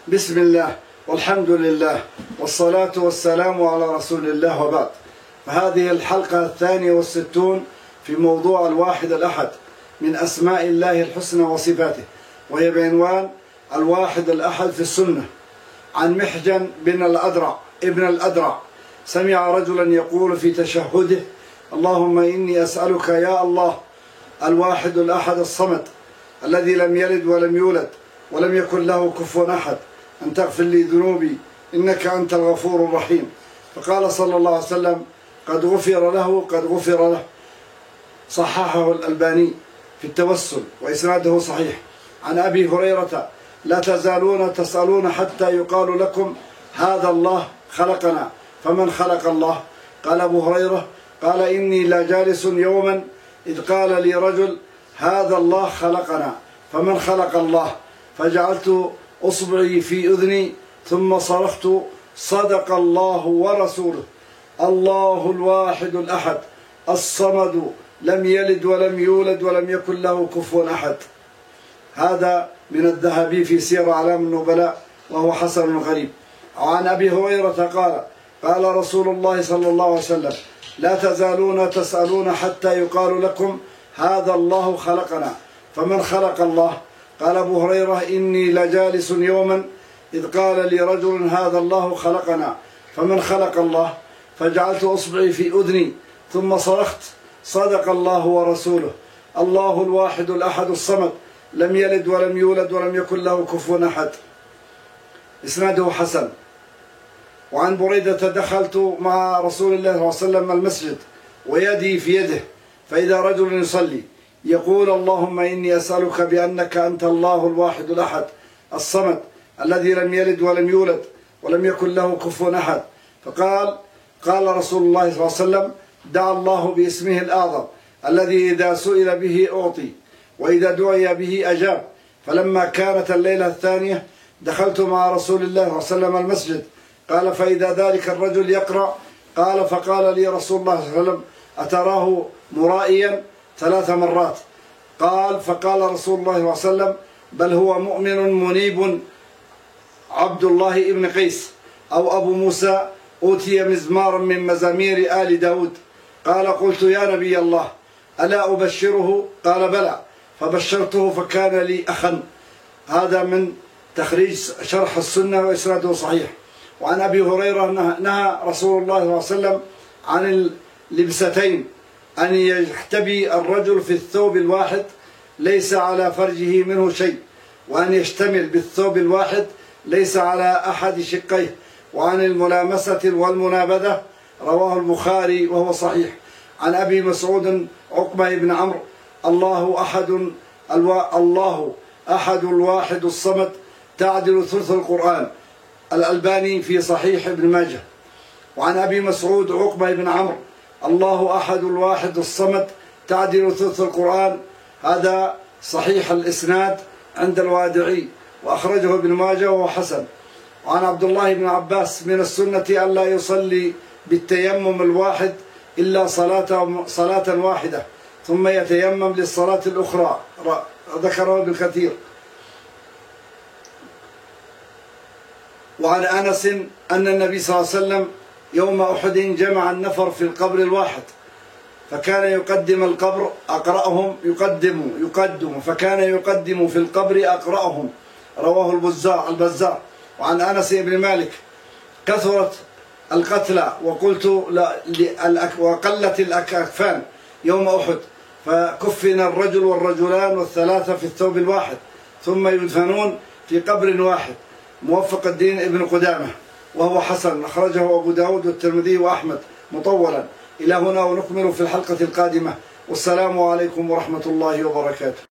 بسم الله والحمد لله والصلاة والسلام على رسول الله، وبعد. فهذه الحلقة 62 في موضوع الواحد الأحد من أسماء الله الحسنى وصفاته، وهي بعنوان الواحد الأحد في السنة. عن محجن ابن الأدرع سمع رجلا يقول في تشهده: اللهم إني أسألك يا الله الواحد الأحد الصمد الذي لم يلد ولم يولد ولم يكن له كفوا أحد أن تغفر لي ذنوبي إنك أنت الغفور الرحيم. فقال صلى الله عليه وسلم: قد غفر له. صححه الألباني في التوسل وإسناده صحيح. عن أبي هريرة: لا تزالون تسألون حتى يقال لكم هذا الله خلقنا، فمن خلق الله؟ قال أبو هريرة: قال إني لا جالس يوما إذ قال لي رجل هذا الله خلقنا، فمن خلق الله؟ فجعلت أصبعي في أذني ثم صرخت: صدق الله ورسوله، الله الواحد الأحد الصمد لم يلد ولم يولد ولم يكن له كفوا أحد. هذا من الذهبي في سير أعلام النبلاء، وهو حسن غريب. وعن أبي هريرة قال: قال رسول الله صلى الله عليه وسلم: لا تزالون تسألون حتى يقال لكم هذا الله خلقنا، فمن خلق الله؟ قال أبو هريرة: إني لجالس يوما إذ قال لي رجل هذا الله خلقنا، فمن خلق الله؟ فجعلت أصبعي في أذني ثم صرخت: صدق الله ورسوله، الله الواحد الأحد الصمد لم يلد ولم يولد ولم يكن له كفوا أحد. إسناده حسن. وعن بريدة: دخلت مع رسول الله صلى الله عليه وسلم المسجد ويدي في يده، فإذا رجل يصلي يقول: اللهم إني أسألك بأنك أنت الله الواحد الأحد الصمد الذي لم يلد ولم يولد ولم يكن له كفوا أحد. قال رسول الله صلى الله عليه وسلم: دعا الله باسمه الأعظم الذي إذا سئل به أعطي وإذا دعي به أجاب. فلما كانت الليلة الثانية دخلت مع رسول الله صلى الله عليه وسلم المسجد، قال: فإذا ذلك الرجل يقرأ. فقال لي رسول الله صلى الله عليه وسلم: أتراه مرائيا 3 مرات؟ فقال رسول الله صلى الله عليه وسلم: بل هو مؤمن منيب عبد الله ابن قيس أو أبو موسى أوتي مزمارا من مزامير آل داود. قلت: يا نبي الله ألا أبشره؟ قال: بلى. فبشرته فكان لي أخا. هذا من تخريج شرح السنة وإسناده صحيح. وعن أبي هريرة: نهى رسول الله صلى الله عليه وسلم عن اللبستين: أن يحتبي الرجل في الثوب الواحد ليس على فرجه منه شيء، وأن يشتمل بالثوب الواحد ليس على أحد شقيه. وعن الملامسة والمنابذة رواه البخاري وهو صحيح. عن أبي مسعود عقبة بن عمرو: الله أحد الواحد الصمد تعدل ثلث القرآن. الألباني في صحيح ابن ماجه. وعن أبي مسعود عقبة بن عمرو: الله أحد الواحد الصمد تعدل ثلث القرآن. هذا صحيح الإسناد عند الوادعي، وأخرجه ابن ماجه وهو حسن. وعن عبد الله بن عباس: من السنة ألا يصلي بالتيمم الواحد إلا صلاة واحدة ثم يتيمم للصلاة الأخرى. ذكره ابن كثير. وعن أنس أن النبي صلى الله عليه وسلم يوم أحد جمع النفر في القبر الواحد، فكان يقدم القبر أقرأهم يقدم فكان يقدم في القبر أقرأهم. رواه البزار. وعن أنس بن مالك: كثرت القتلى وقلت الأكفان يوم أحد، فكفن الرجل والرجلان والثلاثة في الثوب الواحد ثم يدفنون في قبر واحد. موفق الدين ابن قدامة وهو حسن، أخرجه أبو داود والترمذي وأحمد مطولا. إلى هنا ونكمل في الحلقة القادمة، والسلام عليكم ورحمة الله وبركاته.